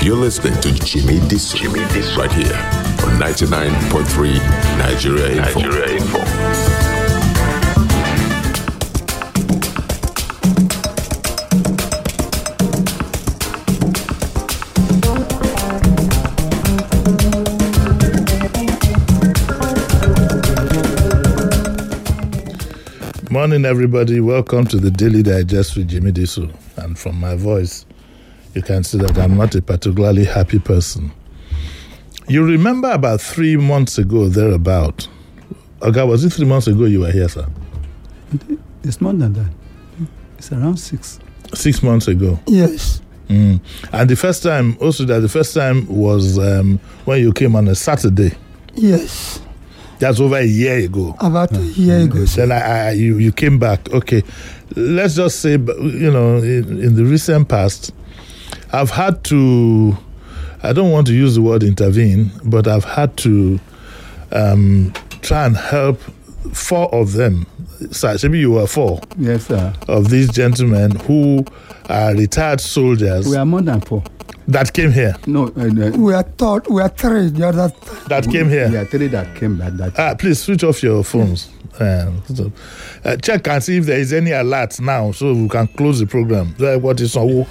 You're listening to Jimmy Diso right here on 99.3 Nigeria Info. Morning, everybody. Welcome to the Daily Digest with Jimmy Diso. And from my voice, you can see that I'm not a particularly happy person. You remember about 3 months ago, thereabout. Okay, was it 3 months ago you were here, sir? It's more than that. It's around 6. 6 months ago. Yes. And the first time was when you came on a Saturday. Yes. That's over a year ago. About a year ago. Then you came back. Okay. Let's just say, in the recent past, I've had to, I don't want to use the word intervene, but I've had to try and help 4 of them. Sir, maybe you were 4. Yes, sir. Of these gentlemen who are retired soldiers. We are more than 4. That came here. No, we are 3 the other time. That came here. We are 3 that came back. Please switch off your phones. Check and see if there is any alert now, so we can close the program. What is on?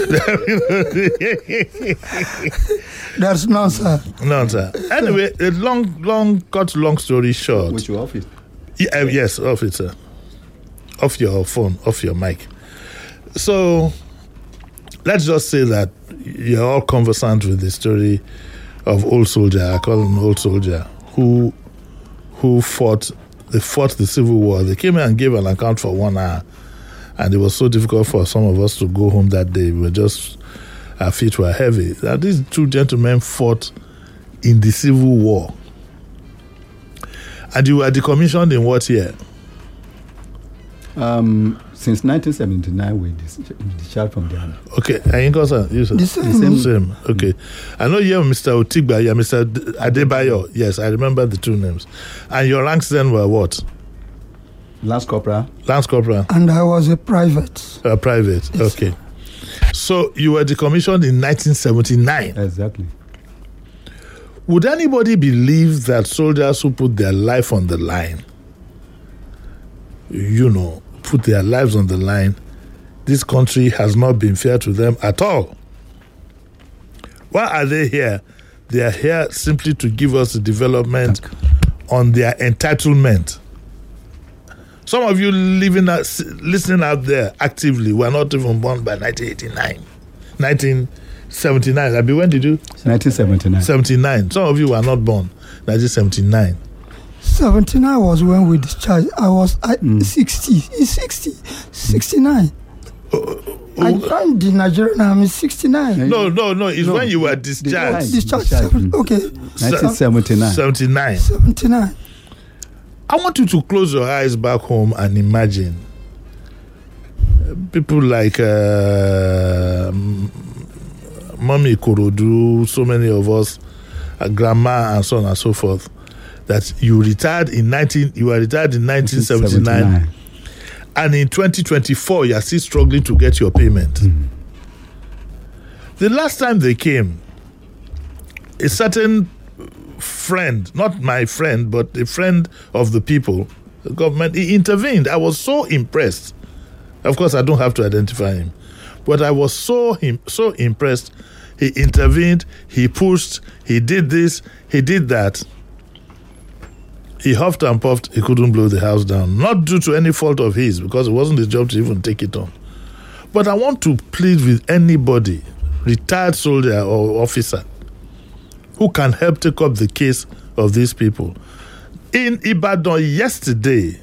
There's none, sir. None, sir. Anyway, cut long story short. Which office? Yes, off it, sir. Off your phone, off your mic. So, let's just say that you're all conversant with the story of old soldier. I call him old soldier who fought. They fought the Civil War. They came here and gave an account for 1 hour, and it was so difficult for some of us to go home that day. Our feet were heavy. Now, these 2 gentlemen fought in the Civil War, and you were decommissioned in what year? Since 1979, we discharged from the army. Okay, and you, sir? You, sir? The same. Okay. I know you're Mr. Otigba, you're Mr. Adebayo. Yes, I remember the 2 names. And your ranks then were what? Lance Corporal. Lance Corporal. And I was a private. A private, yes. Okay. So you were decommissioned in 1979. Exactly. Would anybody believe that soldiers who put their life on the line, put their lives on the line, this country has not been fair to them at all? Why are they here? They are here simply to give us the development on their entitlement. Some of you listening out there actively were not even born by 1979. When did you? 1979. 79. Some of you were not born 1979. 79 was when we discharged. I was 69. I joined the Nigerian Army 69. No. It's when you were discharged. Discharged. Okay. 1979. 79. I want you to close your eyes back home and imagine people like Mommy Korodu, so many of us, Grandma, and so on and so forth. That you were retired in 1979, and in 2024 you are still struggling to get your payment. The last time they came, a certain friend, not my friend, but a friend of the people, the government, he intervened. I was so impressed. Of course, I don't have to identify him, but I was so impressed. He intervened, he pushed, he did this, he did that. He huffed and puffed, he couldn't blow the house down. Not due to any fault of his, because it wasn't his job to even take it on. But I want to plead with anybody, retired soldier or officer, who can help take up the case of these people. In Ibadan yesterday,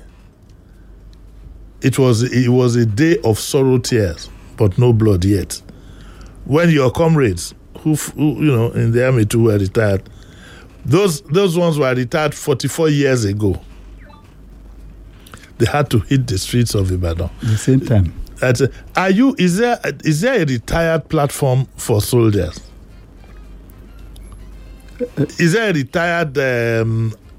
it was a day of sorrow tears, but no blood yet. When your comrades, who in the army too were retired, those ones were retired 44 years ago. They had to hit the streets of Ibadan. At the same time. Is there a retired platform for soldiers? Is there a retired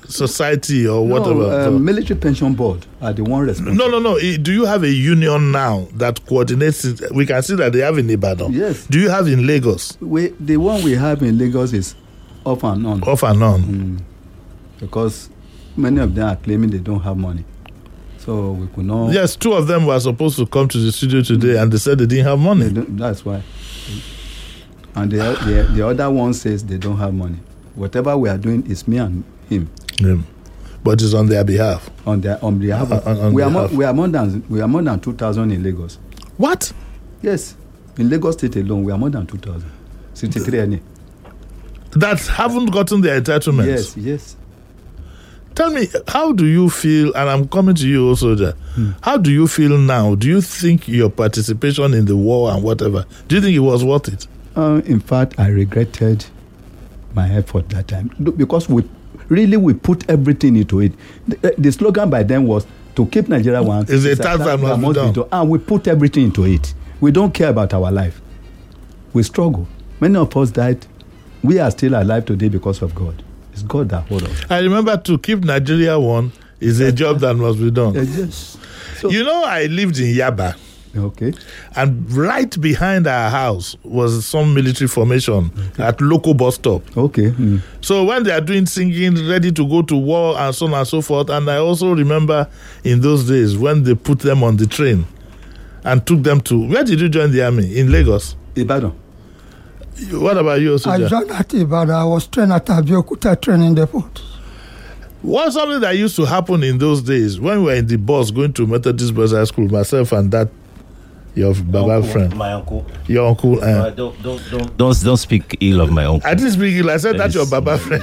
society or whatever? Military Pension Board are the one responsible. No. Do you have a union now that coordinates it? We can see that they have in Ibadan. Yes. Do you have in Lagos? The one we have in Lagos is off and on. Off and on. Because many of them are claiming they don't have money. So we could not. Yes, 2 of them were supposed to come to the studio today and they said they didn't have money. That's why. And the other one says they don't have money. Whatever we are doing is me and him. But it's on their behalf. On behalf. We are more than 2,000 in Lagos. What? Yes, in Lagos State alone, we are more than 2,000. 63 that haven't gotten their entitlements. Yes. Tell me, how do you feel? And I'm coming to you also, Soldier. How do you feel now? Do you think your participation in the war and whatever? Do you think it was worth it? In fact, I regretted my effort that time because we put everything into it. The slogan by then was to keep Nigeria one. Is a task that must be done. And we put everything into it. We don't care about our life. We struggle. Many of us died. We are still alive today because of God. It's God that holds us. I remember to keep Nigeria one is a job that must be done. Yes. So, I lived in Yaba. Okay. And right behind our house was some military formation at local bus stop. Okay. So when they are doing singing, ready to go to war and so on and so forth, and I also remember in those days when they put them on the train and took them to, where did you join the army? In Lagos? Ibadan. What about you, Soja? I joined at Ibadan. I was trained at Abeokuta training depot. What's something that used to happen in those days when we were in the bus going to Methodist Boys High School, myself and that your Baba friend, my uncle, your uncle. Don't speak ill of my uncle. I didn't speak ill. I said that's your Baba friend.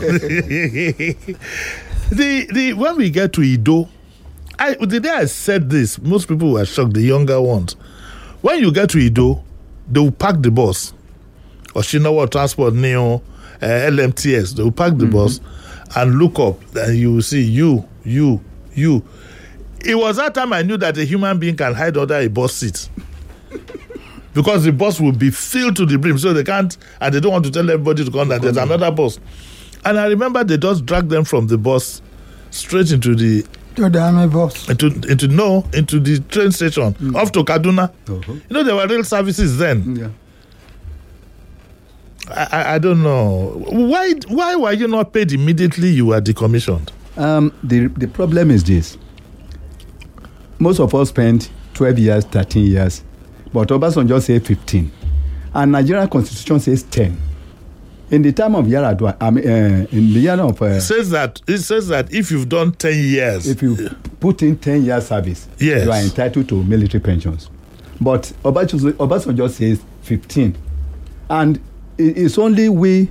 When we get to Ido, the day I said this, most people were shocked. The younger ones, when you get to Ido, they will park the bus. Oshinawa Transport Neo, LMTS. They will park the bus and look up, and you will see you. It was that time I knew that a human being can hide under a bus seat. Because the bus will be filled to the brim, so they can't, and they don't want to tell everybody to come that there's another bus. And I remember they just dragged them from the bus straight into the army bus. Into the train station off to Kaduna. There were rail services then. Yeah. I don't know why were you not paid immediately you were decommissioned? The problem is this. Most of us spent 12 years, 13 years, but Obasanjo said 15, and Nigerian Constitution says 10. In the time of Yaradua, in the year of it says that if you've done 10 years, if you put in 10 years service, yes, you are entitled to military pensions. But Obasanjo says 15, and it's only we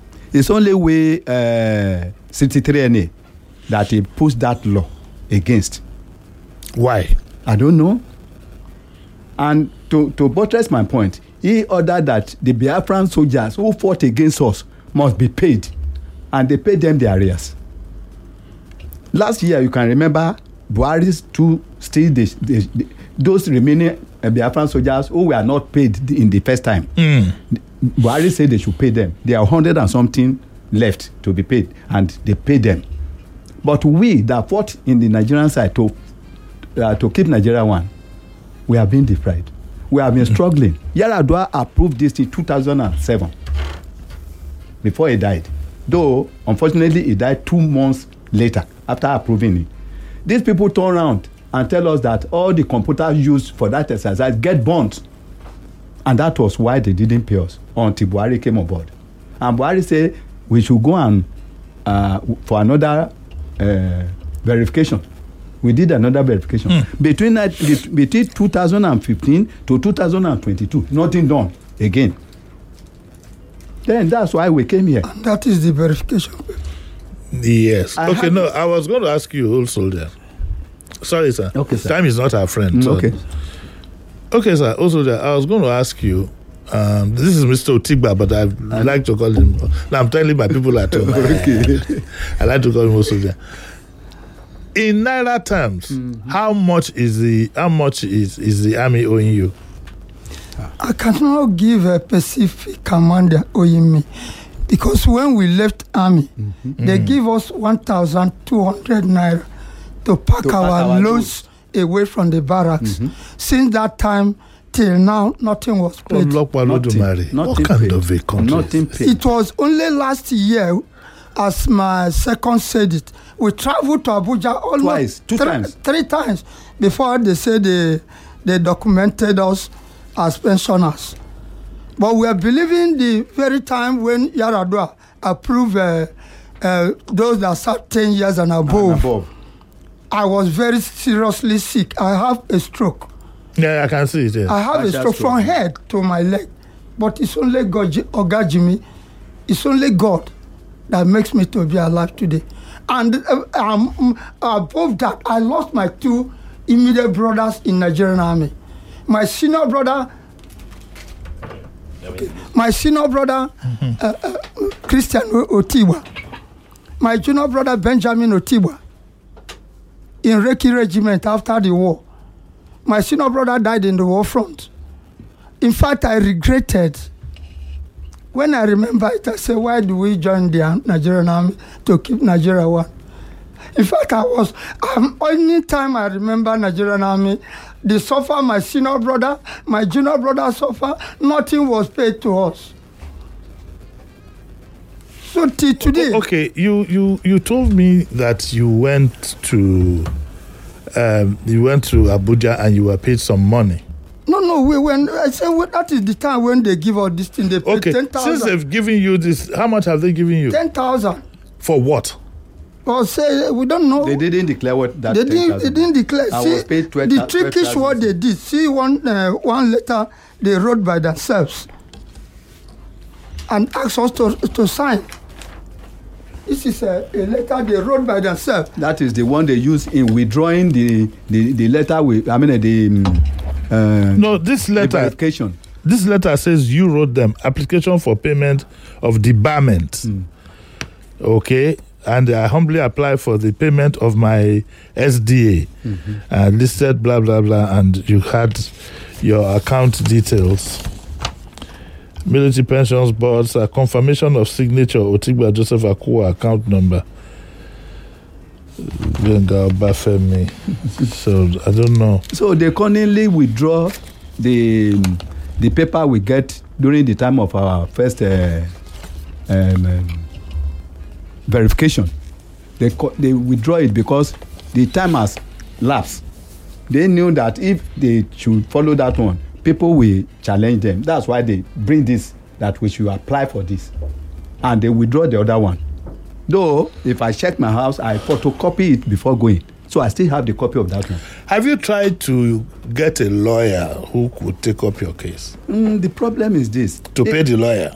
63NA that he pushed that law against. Why? I don't know. And to buttress my point, he ordered that the Biafran soldiers who fought against us must be paid, and they paid them their arrears. Last year, you can remember Buhari's those remaining Biafran soldiers who were not paid in the first time. Buhari said they should pay them. There are 100 and something left to be paid, and they paid them. But we that fought in the Nigerian side to keep Nigeria one, we have been deprived. We have been struggling. Yaradua approved this in 2007 before he died. Though, unfortunately, he died 2 months later after approving it. These people turn around and tell us that all the computers used for that exercise get burnt. And that was why they didn't pay us until Buhari came on board. And Buhari said we should go and for another verification. We did another verification. Between 2015 to 2022, nothing done again. Then that's why we came here. And that is the verification. Yes. I was going to ask you, old soldier. Sorry, sir. Okay, sir. Time is not our friend. So. Okay, sir. Old soldier, I was going to ask you. This is Mr. Otigba, but I like to call him. Now I'm telling my people at home. I like to call him old soldier. In Naira terms, how much is the army owing you? I cannot give a specific amount they're owing me. Because when we left army, they give us 1,200 naira to pack our loads away from the barracks. Since that time till now, nothing was paid. What kind of a country? Nothing paid. It was only last year, as my second said it, we traveled to Abuja almost three times before they said they documented us as pensioners. But we are believing the very time when Yaradua approved those that served 10 years and above. I was very seriously sick. I have a stroke. Yeah, I can see it. Yeah. I have a stroke from head to my leg. But it's only God, Oga Jimmy, it's only God that makes me to be alive today. And above that, I lost my 2 immediate brothers in Nigerian army. My senior brother, Christian Otiwa. My junior brother, Benjamin Otiwa, in Reki Regiment after the war. My senior brother died in the war front. In fact, I regretted. When I remember it, I said, why do we join the Nigerian army to keep Nigeria one? In fact, only time I remember Nigerian army, they suffer my senior brother, my junior brother suffer, nothing was paid to us. So till today. Okay, you told me that you went to Abuja and you were paid some money. No, I said that is the time when they give us this thing. They pay 10,000. Since they've given you this, how much have they given you? 10,000. For what? Well, say we don't know. They didn't declare what that. They didn't declare. I See, was paid 12, the trick is what they did. See, one letter they wrote by themselves and asked us to sign. This is a letter they wrote by themselves. That is the one they use in withdrawing the letter with. No, this letter. The verification. This letter says you wrote them application for payment of debarment. Okay. And I humbly apply for the payment of my SDA. Listed blah, blah, blah. And you had your account details. Military Pensions Boards, a confirmation of signature, Otigba Joseph Akua account number. So, I don't know. So, they cunningly withdraw the paper we get during the time of our first verification. They withdraw it because the time has lapsed. They knew that if they should follow that one, people will challenge them. That's why they bring this, that we should apply for this. And they withdraw the other one. Though, if I check my house, I photocopy it before going. So I still have the copy of that one. Have you tried to get a lawyer who could take up your case? The problem is this. To pay the lawyer?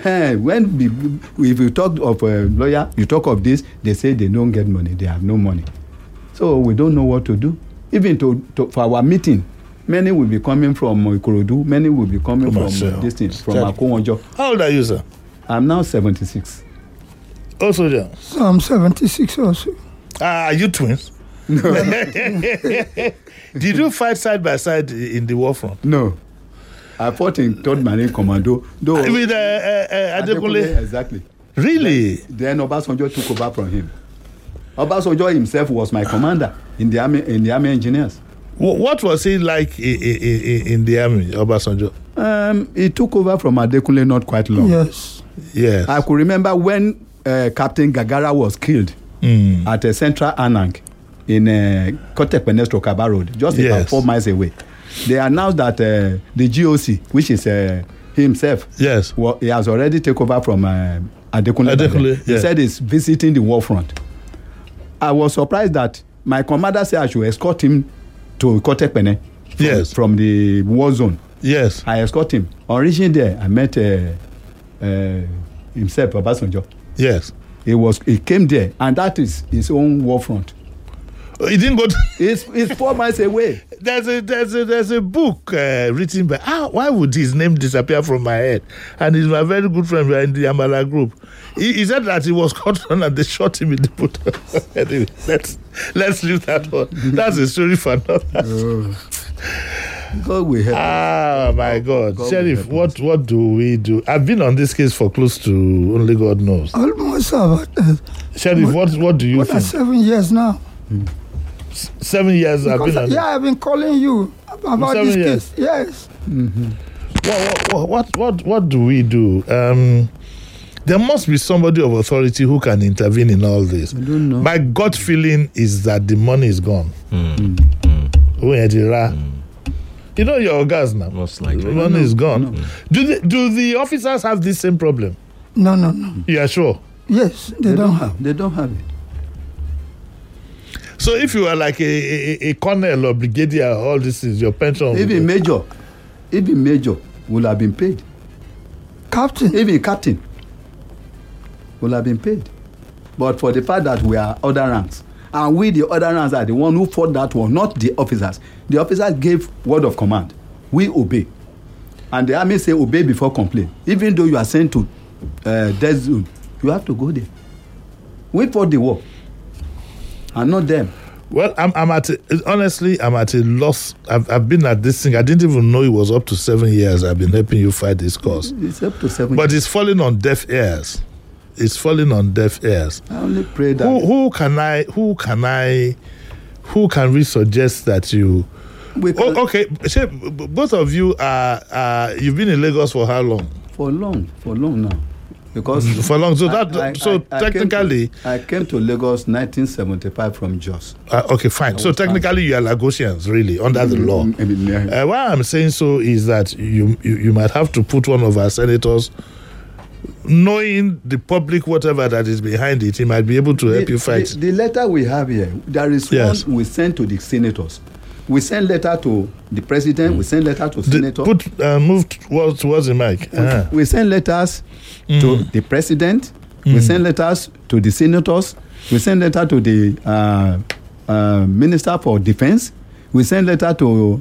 If you talk of a lawyer, you talk of this, they say they don't get money, they have no money. So we don't know what to do. Even for our meeting, many will be coming from Ikorodu, many will be coming from distance, from Akonwojo. How old are you, sir? I'm now 76. Also, John? So I'm 76 also. Are you twins? No. Did you fight side by side in the war front? No. I fought in 3rd Marine Commando. With Adekunle? Exactly. Really? Then Obasanjo took over from him. Obasanjo himself was my commander in the army engineers. What was he like in the army, Obasanjo? He took over from Adekunle not quite long. Yes. I could remember when Captain Gagara was killed at Central Anang in Kotekpene-Kaba Road, just about 4 miles away. They announced that the GOC, which is himself, he has already taken over from Adekunle. He said he's visiting the war front. I was surprised that my commander said I should escort him to Kotekpene from the war zone. Yes. I escort him. On reaching there, I met himself, Obasanjo. Yes. He came there, and that is his own war front. He didn't go to it's 4 miles away. There's a book written by why would his name disappear from my head? And he's my very good friend. We are in the Amala group. He said that he was caught on and they shot him in the boot. Anyway, let's leave that one. That's a story for another. God will help. Ah, my God. God Sheriff, will help what do we do? I've been on this case for close to only God knows. Almost about Sheriff, what do you what are think? 7 years now. 7 years I've been on Yeah, I've been calling you about 7 this years. case. Yes. What do we do? There must be somebody of authority who can intervene in all this. I don't know. My gut feeling is that the money is gone. You know your gas now. Most likely. The money is gone. Do the officers have this same problem? No. You are sure? Yes, they don't have. They don't have it. So if you are like a colonel or brigadier, all this is your pension. Even major will have been paid. Captain. Even captain will have been paid. But for the fact that we are other ranks, and we the other ranks are the one who fought that war, not the officers. The officers gave word of command. We obey. And the army say obey before complain. Even though you are sent to death zone, you have to go there. We fought the war. And not them. Well, I'm at a loss. I've been at this thing. I didn't even know it was up to 7 years. I've been helping you fight this cause. It's up to 7 But years. it's falling on deaf ears. It's falling on deaf ears. I only pray that Who can we suggest that you? we can, Okay. Both of you are. You've been in Lagos for how long? for long now. Because For long. So I technically, came to Lagos 1975 from Jos. okay, fine. So technically, you are Lagosians, really, under the law. Why I'm saying so is that you might have to put one of our senators, knowing the public whatever that is behind it, he might be able to help you fight. The letter we have here, there is Yes. one we send to the senators. We send letter to the president. We send letter to senators. Move towards the mic. We send letters to the president. We send letters to the senators. We send letter to the minister for defense. We send letter to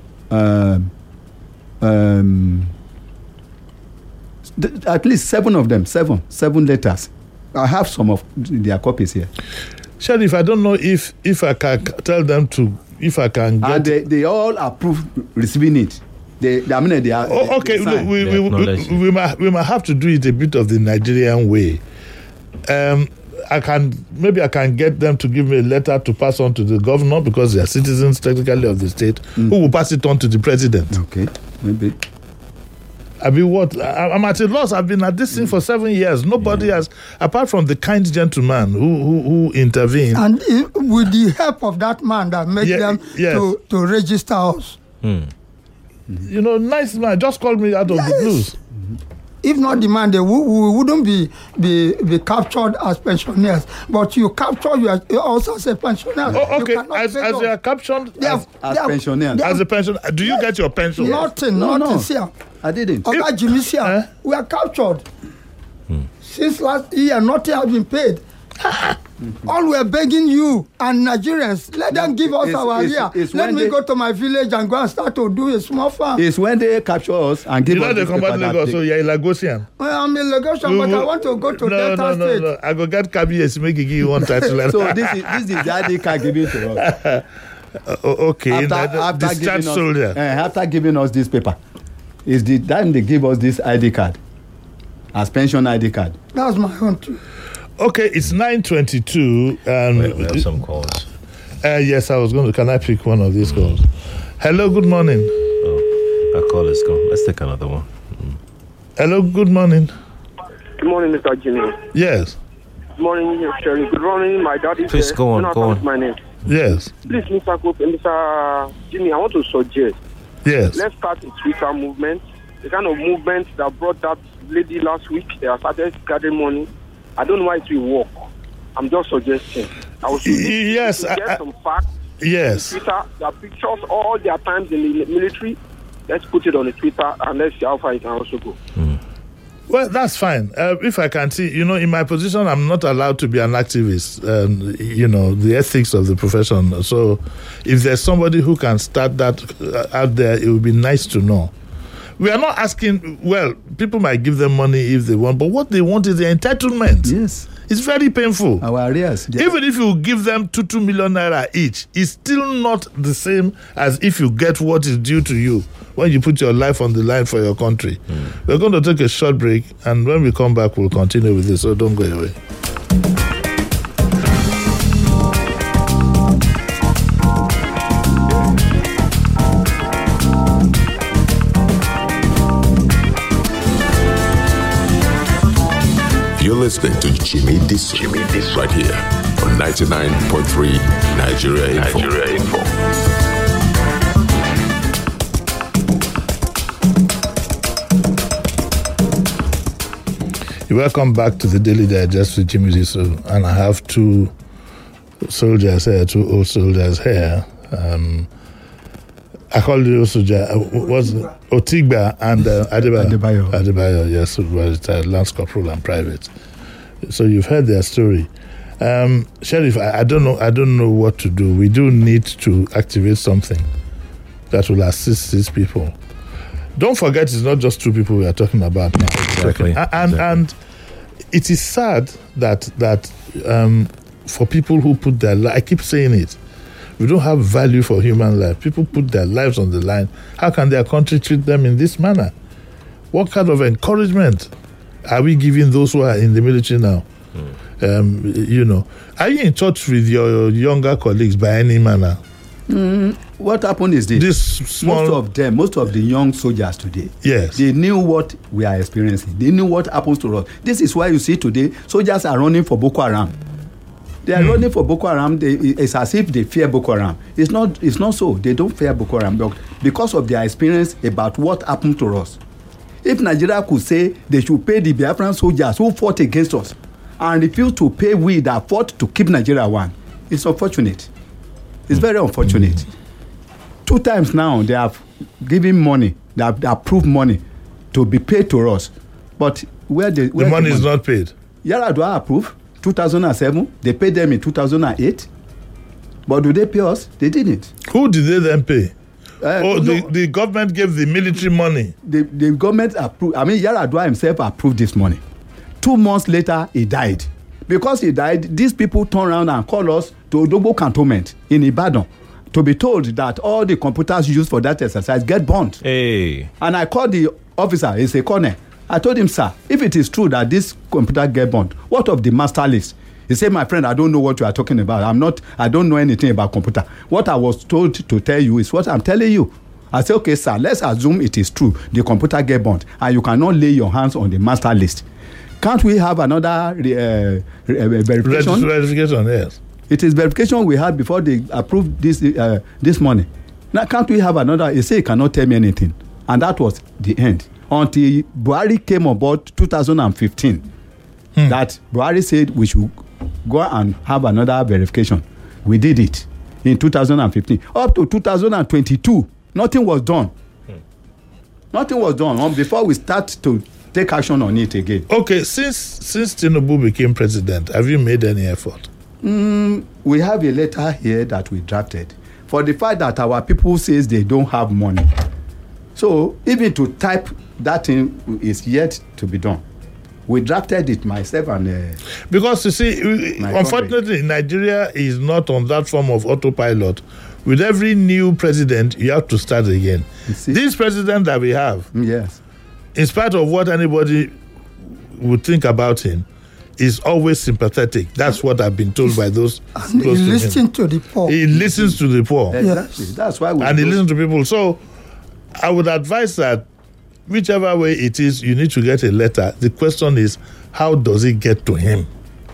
at least 7 of them. Seven letters. I have some of their copies here. Sheriff, I don't know if I can tell them to, if I can get. And they all approve receiving it. They are. Okay, they look, sign. we might have to do it a bit of the Nigerian way. I can get them to give me a letter to pass on to the governor because they are citizens technically of the state, who will pass it on to the president. Okay, maybe. I'm at a loss. I've been at this thing for 7 years. Nobody has, apart from the kind gentleman who intervened. And with the help of that man that made them to register us. You know, nice man, just called me out of the blues. If not the man, we wouldn't be captured as pensioners. But you capture you also as a pensioner. Oh, okay, as you are captured As pensioners. as a pension, do you get your pension? Nothing, sir. I didn't. Oga Jimmy, sir, we are captured. Since last year, nothing has been paid. All we are begging you and Nigerians, let them give us our area. Let me go to my village and go and start to do a small farm. It's when they capture us and give You us know they this come back paper Lagos, that so you're a Lagosian. Well, I'm in Lagosian, but I want to go to Delta State. No. I go get KBS, make it give you one title. So this is the ID card given to us. Okay, discharged soldier. After giving us this paper, is the time they give us this ID card as pension ID card. That's my own too. Okay, it's 9:22. We have some calls. Yes, I was going to. Can I pick one of these calls? Hello, good morning. Oh, our call is gone. Let's take another one. Hello, good morning. Good morning, Mr. Jimmy. Yes. Good morning, Sherry. Good morning, my dad is Please go on. My name. Yes. Please, Mr. Jimmy, I want to suggest. Yes. Let's start a Twitter movement. The kind of movement that brought that lady last week. They have started gathering money. I don't know why it will work. I'm just suggesting. I was yes. Get some facts. Yes. Twitter, their pictures, all their times in the military. Let's put it on the Twitter and let's see how far it can also go. Well, that's fine. If I can see, in my position, I'm not allowed to be an activist. The ethics of the profession. So, if there's somebody who can start that out there, it would be nice to know. We are not asking, well, people might give them money if they want, but what they want is the entitlement. Yes. It's very painful. Our arrears. Even if you give them 2 million naira each, it's still not the same as if you get what is due to you when you put your life on the line for your country. We're going to take a short break, and when we come back, we'll continue with this, so don't go away. You're listening to Jimmy Diso right here on 99.3 Nigeria Info. Welcome back to the Daily Digest with Jimmy Diso, and I have two old soldiers here. I called you soldier. Was Otigba and Adebayo, yes, was Lance Corporal and Private. So you've heard their story. Sheriff, I don't know what to do. We do need to activate something that will assist these people. Don't forget, it's not just two people we are talking about now. Exactly. And it is sad that for people who put their life, I keep saying it, we don't have value for human life. People put their lives on the line. How can their country treat them in this manner? What kind of encouragement are we giving those who are in the military now? Are you in touch with your younger colleagues by any manner? What happened is this. Most of the young soldiers today, yes, they knew what we are experiencing. They knew what happens to us. This is why you see today soldiers are running for Boko Haram. They are running for Boko Haram. It's as if they fear Boko Haram. It's not so. They don't fear Boko Haram because of their experience about what happened to us. If Nigeria could say they should pay the Biafran soldiers who fought against us and refuse to pay we that fought to keep Nigeria one, it's unfortunate. It's very unfortunate. 2 times now they have given money, they have approved money to be paid to us. But where the money is not paid? Yaradua approved 2007. They paid them in 2008. But do they pay us? They didn't. Who did they then pay? The government gave the military money. The government approved. I mean, Yaradua himself approved this money. 2 months later, he died. Because he died, these people turned around and called us to Odogbo Cantonment in Ibadan to be told that all the computers used for that exercise get burnt. Hey. And I called the officer, he's a colonel. I told him, sir, if it is true that this computer get burnt, what of the master list? He said, my friend, I don't know what you are talking about. I don't know anything about computer. What I was told to tell you is what I'm telling you. I said, okay, sir, let's assume it is true. The computer get burnt and you cannot lay your hands on the master list. Can't we have another verification? Verification, yes. It is verification we had before they approved this money. Now, can't we have another? He said he cannot tell me anything. And that was the end. Until Buhari came on board 2015, that Buhari said we should go and have another verification. We did it in 2015. Up to 2022, nothing was done. Nothing was done before we start to take action on it again. Okay, since Tinubu became president, have you made any effort? We have a letter here that we drafted for the fact that our people says they don't have money. So even to type that in is yet to be done. We drafted it myself and because you see, unfortunately, Nigeria is not on that form of autopilot. With every new president, you have to start again. This president that we have, yes, in spite of what anybody would think about him, is always sympathetic. That's what I've been told by those and close he to listens him. to the poor. He listens to the poor. Exactly. Yes. That's why he listens to people. So I would advise that whichever way it is, you need to get a letter. The question is, how does it get to him?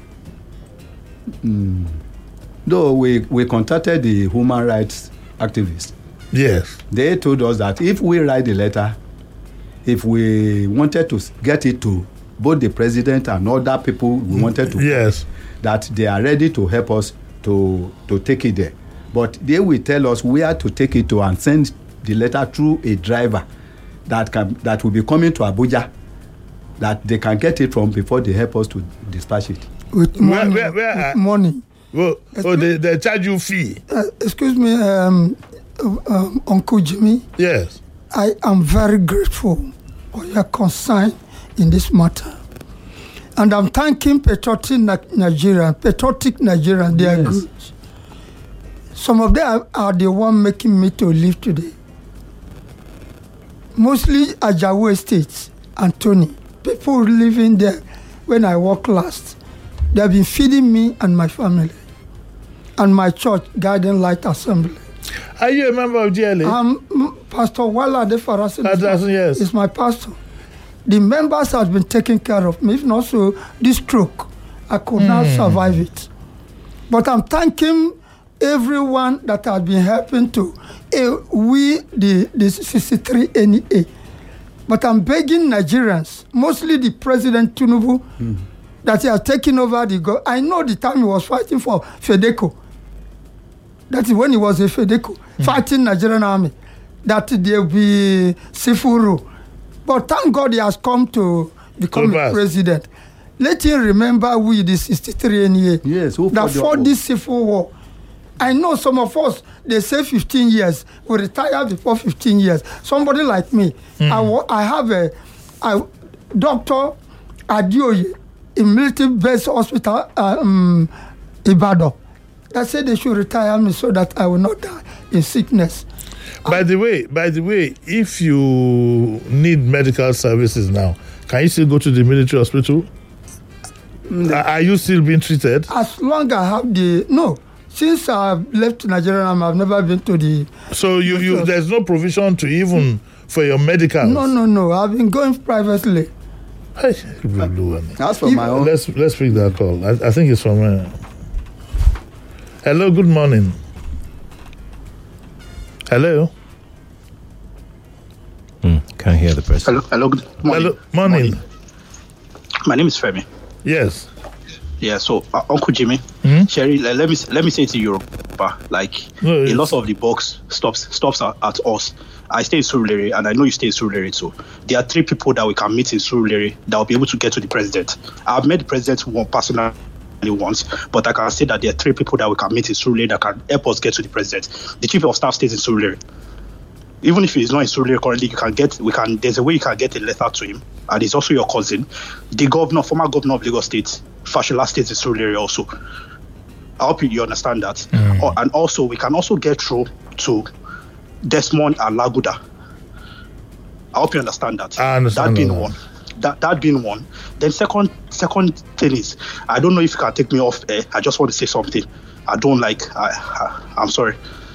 Though we contacted the human rights activists. Yes. They told us that if we write the letter, if we wanted to get it to both the president and other people we wanted to, yes, that they are ready to help us to take it there. But they will tell us where to take it to and send the letter through a driver that will be coming to Abuja, that they can get it from before they help us to dispatch it. With money. Where money. Well, they charge you fee. Excuse me, Uncle Jimmy. Yes. I am very grateful for your concern in this matter. And I'm thanking patriotic Nigerians. They are good. Some of them are the one making me to live today. Mostly Ajawu Estates and Tony. People living there when I walked last. They have been feeding me and my family. And my church, Guiding Light Assembly. Are you a member of GLA? Pastor Wala De Farasin yes. is my pastor. The members have been taking care of me. If not so, this stroke, I could not survive it. But I'm thanking everyone that has been helping to the 63 NEA. But I'm begging Nigerians, mostly the President Tinubu, that he has taken over the I know the time he was fighting for FEDECO. That is when he was a FEDECO, fighting Nigerian army, that there will be civil rule. But thank God he has come to become a president. Let him remember we, the 63 NEA, that fought this civil war. I know some of us, they say 15 years. We retire before 15 years. Somebody like me, I have a Dr. Adioye in Military Base Hospital, Ibadan. That said they should retire me so that I will not die in sickness. By the way, if you need medical services now, can you still go to the military hospital? Are you still being treated? As long as I have since I've left Nigeria, I've never been to the... So there's no provision to even for your medical? No. I've been going privately. That's for my own. Let's pick that call. I think it's from... Hello, good morning. Hello? Can't hear the person. Hello, good morning. Hello, morning. My name is Femi. Yes. Yeah, so Uncle Jimmy, Sherry, let me say to Yoruba, a lot of the box stops at us. I stay in Surulere, and I know you stay in Surulere too. There are 3 people that we can meet in Surulere that will be able to get to the president. I've met the president personally once, but I can say that there are 3 people that we can meet in Surulere that can help us get to the president. The chief of staff stays in Surulere. Even if he's not in Surulere currently, there's a way you can get a letter to him, and he's also your cousin. The former governor of Lagos State, Fashola, stays in Surulere also. I hope you understand that. And also, we can also get through to Desmond and Laguda. I hope you understand that. I understand that being one. That being one. Then second thing is, I don't know if you can take me off air. I just want to say something. I'm sorry.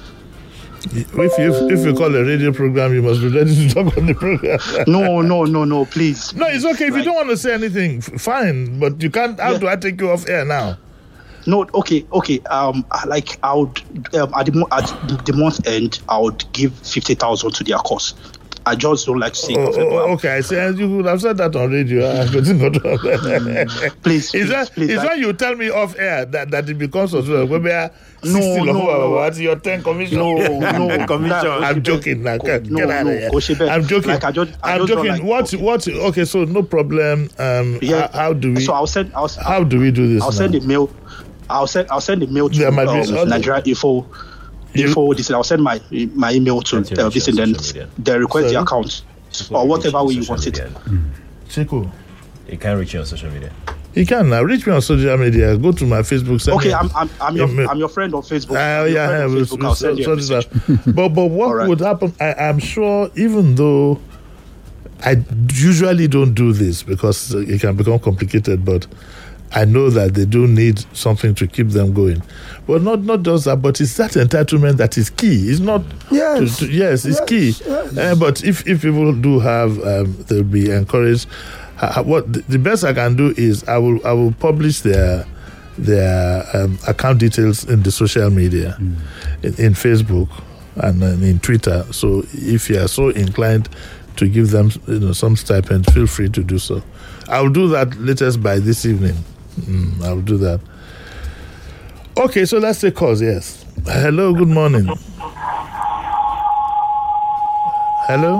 If you call a radio program, you must be ready to talk on the program. No, please. No, it's okay. If you don't want to say anything, fine. But you can't. How do I take you off air now? No, okay. I would at the month end, I would give 50,000 to their cause. I just don't like to say. Okay, I said you would have said that on radio. Please. Is that you tell me off air that it becomes as well? What's your 10 commission? No, commission. I'm joking now. Get out of here. I'm joking. I'm joking. What? Okay, so no problem. How do we? So how do we do this? I'll send a mail. I'll send a mail to Nigeria Info. I'll send my email to this, and then they request the account or whatever way you want it. Chico, you can reach you on social media. You can now reach me on social media. Go to my Facebook. Okay, I'm your friend on Facebook. I'll send you a message. But what would happen? I'm sure, even though I usually don't do this because it can become complicated, but I know that they do need something to keep them going. But not just that, but it's that entitlement that is key. It's not... Yes. It's key. Yes. But if people do have, they'll be encouraged. What the best I can do is I will publish their account details in the social media, in Facebook and in Twitter. So if you are so inclined to give them some stipend, feel free to do so. I'll do that latest by this evening. I'll do that. Okay, so let's take calls. Yes. Hello, good morning. Hello.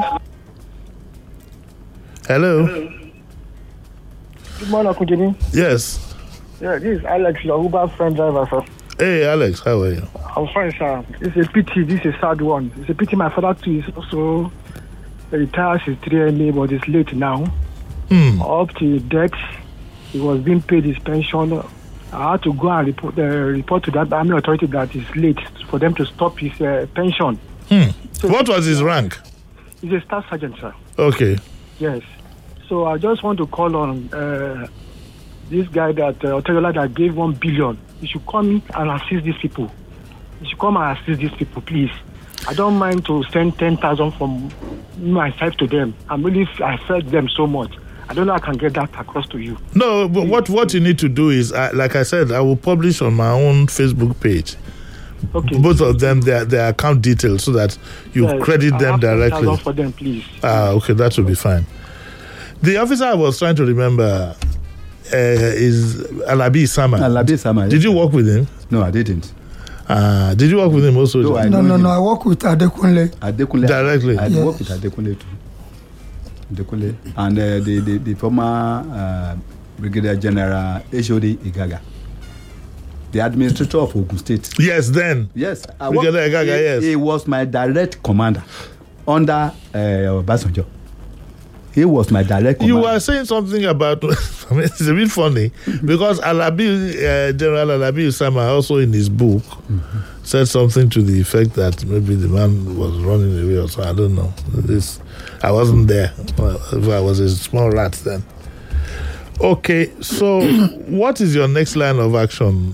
Good morning, Uncle Jimmy. Yes. Yeah, this is Alex, your Uber friend driver, sir. Hey, Alex, how are you? I'm fine, sir. It's a pity. This is a sad one. It's a pity my father too is also retired. He's 3 MA, but it's late now. Up to death. he was being paid his pension. I had to go and report to that army authority that it's late for them to stop his pension. So what was his rank? He's a staff sergeant, sir. Okay. Yes. So I just want to call on this guy that Otedola that gave 1 billion. He should come and assist these people. He should come and assist these people, please. I don't mind to send 10,000 from myself to them. I felt them so much. I don't know I can get that across to you. No, but what you need to do is, like I said, I will publish on my own Facebook page. Okay. Both of them, their account details, so that you credit them directly. 10,000 for them, please. Okay, that will be fine. The officer I was trying to remember is Alabi Sama. Alabi Sama. Did you work with him? No, I didn't. Did you work with him also? No, I work with Adekunle. Directly. I work with Adekunle too. Adekunle. And the former Brigadier General Eshodi Igaga, the administrator of Ogun State. Yes, then. Yes. Brigadier Igaga, yes. He was my direct commander under Obasanjo. He was my direct commander. You were saying something about, I mean, it's a bit funny, because General Alabi Usama also in his book said something to the effect that maybe the man was running away or so. I don't know. I wasn't there. I was a small rat then. Okay, so what is your next line of action?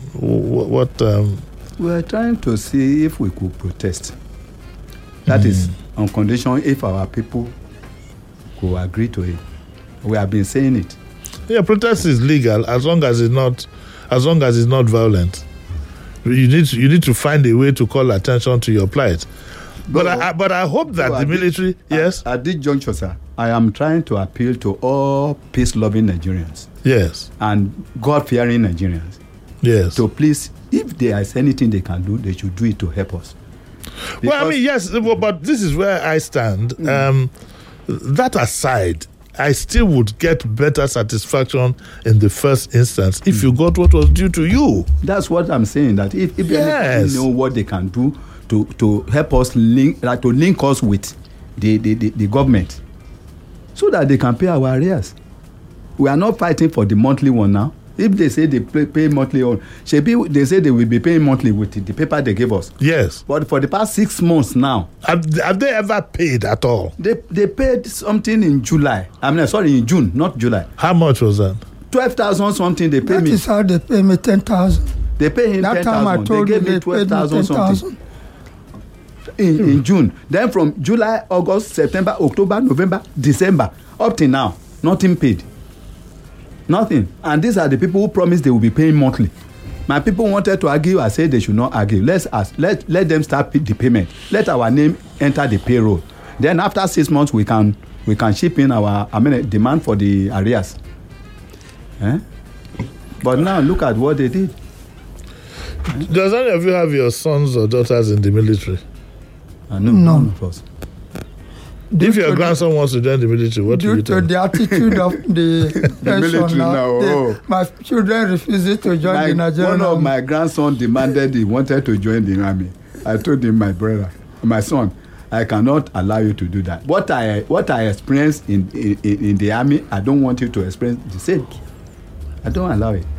We are trying to see if we could protest. That is on condition if our people who agree to it. We have been saying it. Yeah, protest is legal as long as it's not violent. You need to find a way to call attention to your plight. But I hope that the military, yes. At this juncture, sir, I am trying to appeal to all peace-loving Nigerians. Yes. And God-fearing Nigerians. Yes. So please, if there is anything they can do, they should do it to help us. Well, I mean, yes, but this is where I stand. That aside, I still would get better satisfaction in the first instance if you got what was due to you. That's what I'm saying, that if they know what they can do to help us link us with the government so that they can pay our arrears. We are not fighting for the monthly one now. If they say they pay monthly on, they say they will be paying monthly with the paper they gave us. Yes. But for the past 6 months now. Have they ever paid at all? They paid something in July. In June, not July. How much was that? 12,000 something they pay me. That is how they pay me 10,000. They pay him 10,000. That time I told they gave you me 12,000 something. In June. Then from July, August, September, October, November, December, up till now, nothing paid. Nothing. And these are the people who promised they will be paying monthly. My people wanted to argue. I said they should not argue. Let them start the payment. Let our name enter the payroll. Then after 6 months, we can ship in our demand for the arrears. But now look at what they did. Does any of you have your sons or daughters in the military? No, none of us. If your grandson wants to join the military, what do you tell him? Due to the attitude of the military now, my children refused to join the Nigerian One army. of my grandson demanded he wanted to join the army. I told him, my son, I cannot allow you to do that. What I experienced in the army, I don't want you to experience the same. I don't allow it.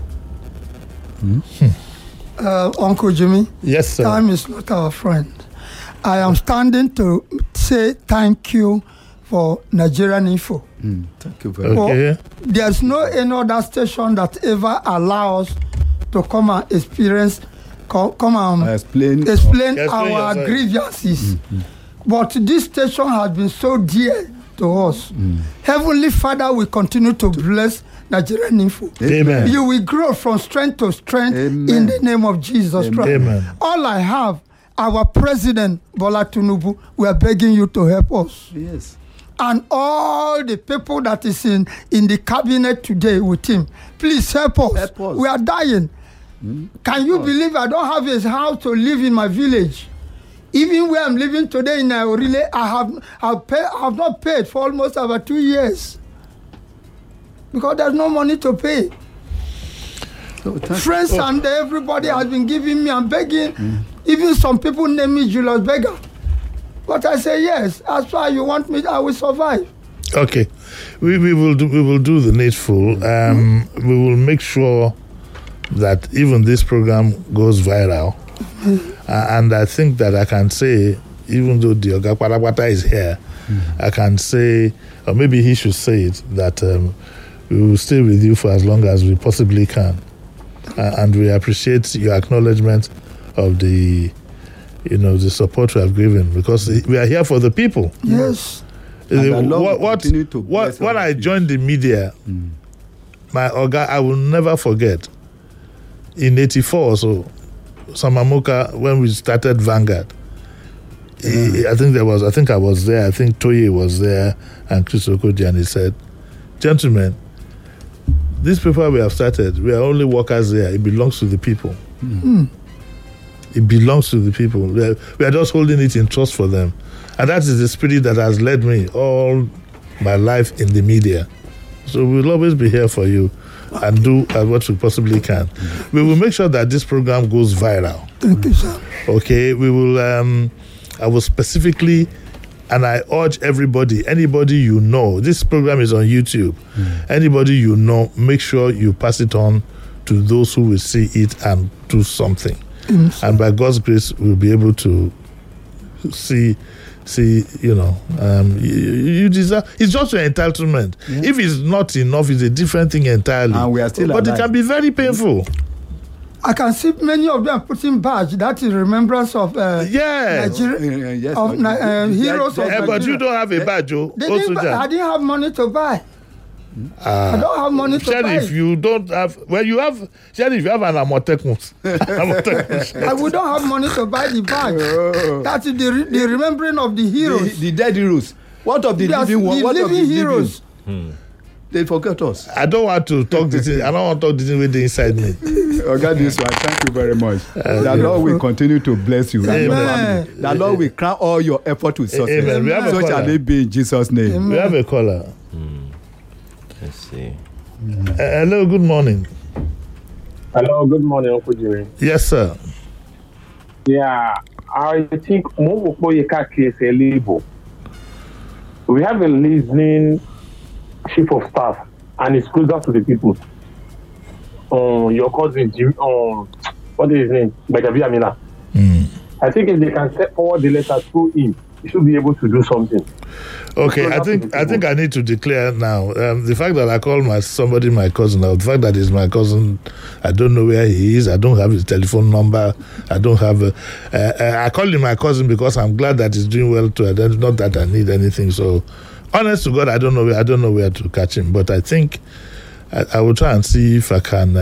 Uncle Jimmy. Yes, sir. Time is not our friend. I am standing to say thank you for Nigerian Info. Thank you very much. Okay. There's no any other station that ever allows us to come and experience, come and explain our grievances. But this station has been so dear to us. Heavenly Father will continue to bless Nigerian Info. Amen. You will grow from strength to strength in the name of Jesus Christ. Amen. All I have, our President Bola Tinubu, we are begging you to help us. Yes. And all the people that is in the cabinet today with him, please help us. Help us. We are dying. Can you believe I don't have a house to live in my village? Even where I'm living today in Naorile, I have not paid for almost about 2 years. Because there's no money to pay. Friends and everybody has been giving me, I'm begging. Even some people name me Julius Beggar. But I say, yes, as far as you want me, I will survive. Okay. We will do the needful. We will make sure that even this program goes viral. And I think that I can say, even though the Oga Kpatakpata is here, I can say, or maybe he should say it, that we will stay with you for as long as we possibly can. And we appreciate your acknowledgement of the support we have given, because we are here for the people. Yes. When I joined the media, my Oga, I will never forget, in 84 or so, Samamuka, when we started Vanguard, I think I was there, I think Toye was there, and Chris Okodi, and he said, gentlemen, this paper we have started, we are only workers there. It belongs to the people. It belongs to the people. We are just holding it in trust for them. And that is the spirit that has led me all my life in the media. So we will always be here for you and do what we possibly can. We will make sure that this program goes viral. Thank you, sir. Okay, we will, I will specifically, and I urge everybody, anybody you know, this program is on YouTube. Anybody you know, make sure you pass it on to those who will see it and do something. And by God's grace, we'll be able to see, you deserve. It's just your entitlement. Yeah. If it's not enough, it's a different thing entirely. And we are still but alive. It can be very painful. I can see many of them putting badge. That is remembrance of yes. Nigeria, Yes. heroes of Nigeria. But you don't have a badge, I didn't have money to buy. I don't have money to buy. Sheriff, you don't have. Well, you have. Sheriff, you have an Amotekun. I would not have money to buy the badge. That is the remembering of the heroes. The dead heroes. What of the living ones? What of the heroes? They forget us. I don't want to talk this thing. I don't want to talk this thing with the inside me. Okay, this one. Thank you very much. The Lord will continue to bless you. Amen. The Lord will crown all your effort with success. Amen. We have So shall it be in Jesus' name. Amen. We have a caller. Let's see. Hello, good morning. Hello, good morning, Uncle Jerry. Yes, sir. Yeah, I think Momokoyeka case a label. We have a listening chief of staff, and it's closer to the people. Your cousin, what is his name? Bagavi Amina. I think if they can step forward the letter through him, he should be able to do something. Okay, I think I need to declare now. The fact that I call somebody my cousin, or the fact that he's my cousin, I don't know where he is. I don't have his telephone number. I don't have. I call him my cousin because I'm glad that he's doing well too. Not that I need anything. So, honest to God, I don't know where to catch him. But I think I will try and see if I can.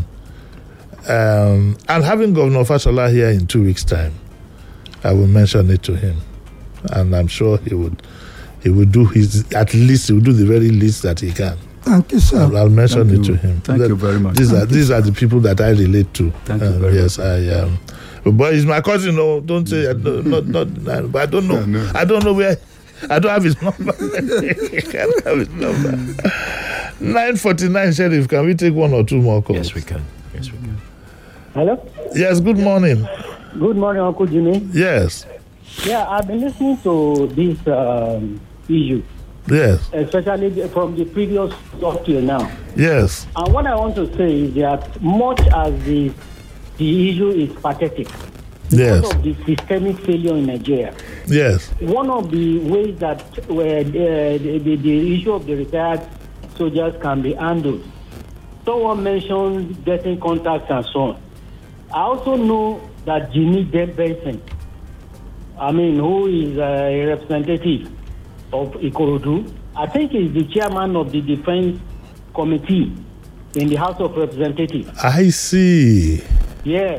And having Governor Fashola here in 2 weeks' time, I will mention it to him, and I'm sure he would do at least he will do the very least that he can. Thank you, sir. I'll mention it to him. Thank you very much. These are the people that I relate to. Thank you very much. Yes, I am. But he's my cousin. No, don't say. But I don't know. No. I don't know where. I don't have his number. I can't have his number. 9:49, Sheriff. Can we take one or two more calls? Yes, we can. Hello? Yes, good morning. Good morning, Uncle Jimmy. Yes. Yeah, I've been listening to this issue. Yes. Especially from the previous talk till now. Yes. And what I want to say is that much as the issue is pathetic, because of the systemic failure in Nigeria. Yes. One of the ways that where the issue of the retired soldiers can be handled. Someone mentioned getting contacts and so on. I also know that Jimmy Benson, who is a representative of Ikorodu, I think he's the chairman of the Defense Committee in the House of Representatives. I see. Yeah,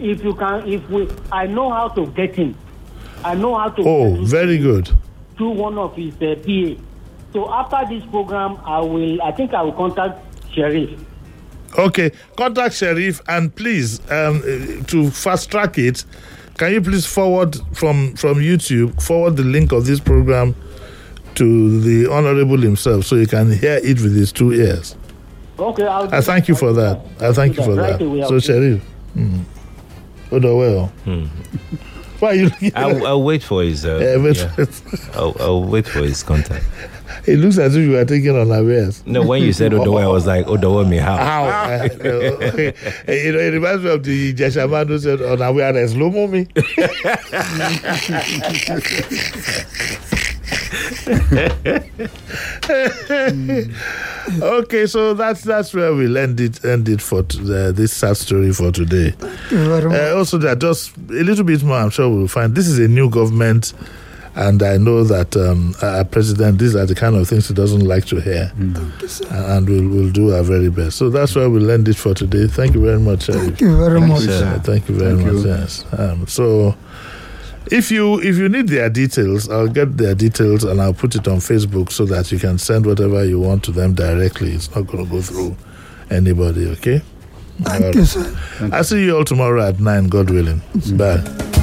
I know how to get him. I know how to. Oh, very good. Through one of his PA. So after this program, I think I will contact Sheriff. Okay, contact Sheriff, and please, to fast track it, can you please forward from YouTube, forward the link of this program to the Honorable himself so he can hear it with his 2 ears. Okay, I thank you for that. I thank you for that. So, Sheriff. Well. Why are you looking I'll wait for his. I'll wait for his contact. It looks as if you are taking unawares. No, when you said Odowo, I was like, Odowo me how? How? It reminds me of the Jashaman who said unawares. Lomo me. Okay, so that's where we'll end it for this sad story for today. Also, that just a little bit more, I'm sure we'll find. This is a new government, and I know that our president, these are the kind of things he doesn't like to hear. And we'll do our very best. So that's where we'll end it for today. Thank you very much. Thank you very much. Thank you very much. Yes. So if you need their details, I'll get their details and I'll put it on Facebook so that you can send whatever you want to them directly. It's not going to go through anybody, okay? Thank you, sir. I'll see you all tomorrow at 9, God willing. Bye.